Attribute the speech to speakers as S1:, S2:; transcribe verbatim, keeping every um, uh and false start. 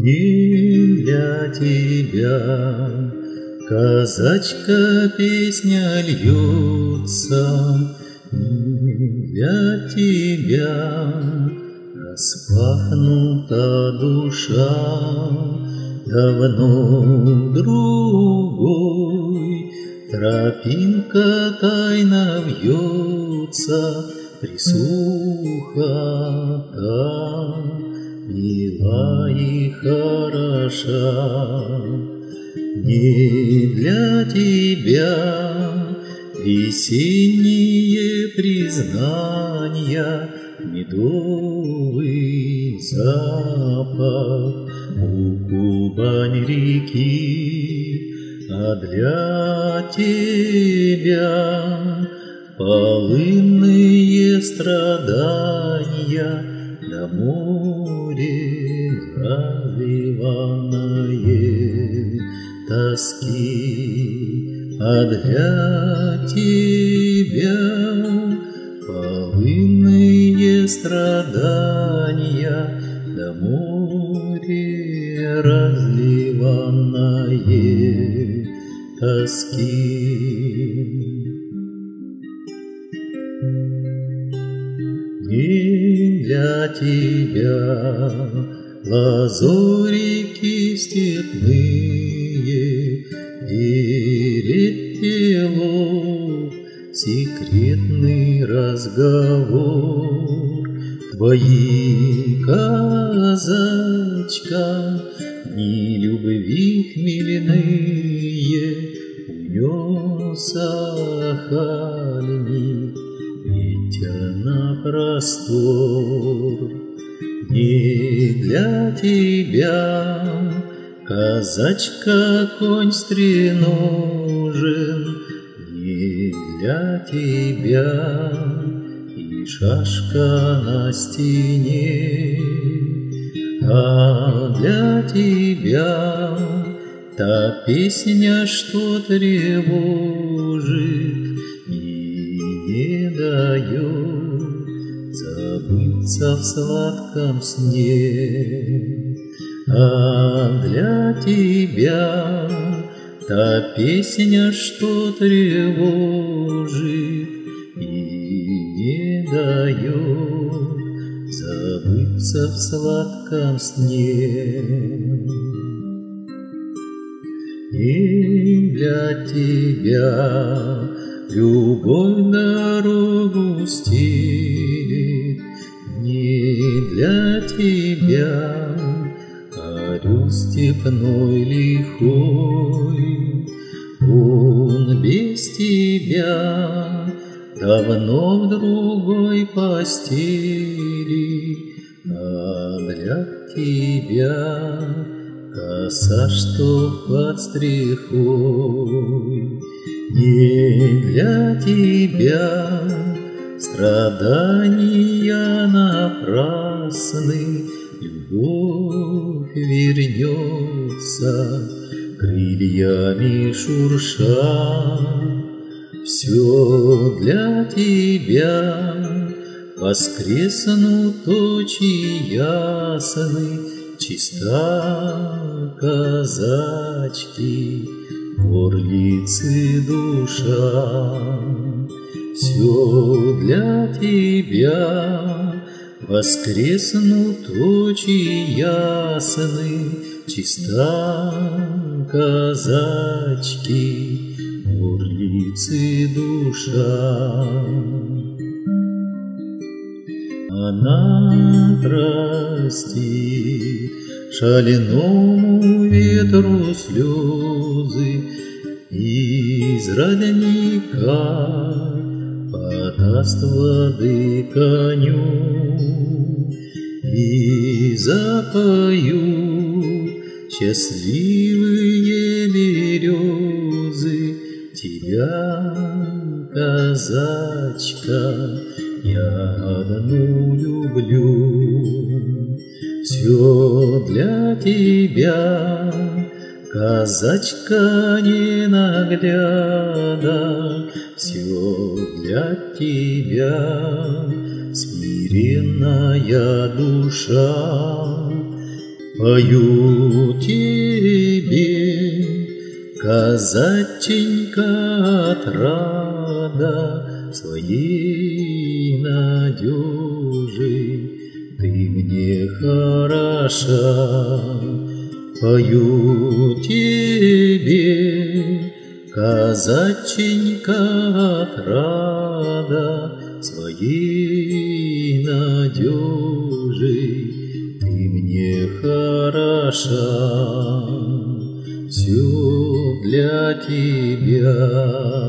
S1: Не для тебя, казачка, песня льется, не для тебя распахнута душа, давно другой тропинка тайно вьется, присуха та мила и хороша. Не для тебя весенние признания, медовый запах у Кубань реки, а для тебя полынные страдания на море разливанное тоски, а для тебя полынные страдания на море разливанное тоски. Не для тебя лазурики степные, перед телом секретный разговор. Твои, казачка, дни любви хмельные унес охальник ветер на простор. Не для тебя, казачка, конь стреножен, не для тебя и шашка на стене, а для тебя та песня, что тревожит и не дает забыться в сладком сне. А для тебя та песня, что тревожит и не дает забыться в сладком сне. И для тебя любовь дорогу стелит, не для тебя орел степной лихой. Он без тебя давно в другой постели, а для тебя коса, что под стрихой. Не для тебя страдания напрасны, любовь вернется крыльями шурша. Все для тебя воскреснут очи ясны, чиста казачки, горлицы душа. Все для тебя воскреснут очи ясны, чиста казачки, горлицы душа. Она простит шальному ветру слезы, из родника подаст воды коню, и запоют счастливые березы тебя, казачка, я одну люблю. Все для тебя, казачка ненагляда, все для тебя, смиренная душа. Пою тебе, казаченька, отрада своей надежи. Ты мне хороша. Пою тебе, казаченька, отрада своей надежи. Ты мне хороша, все для тебя.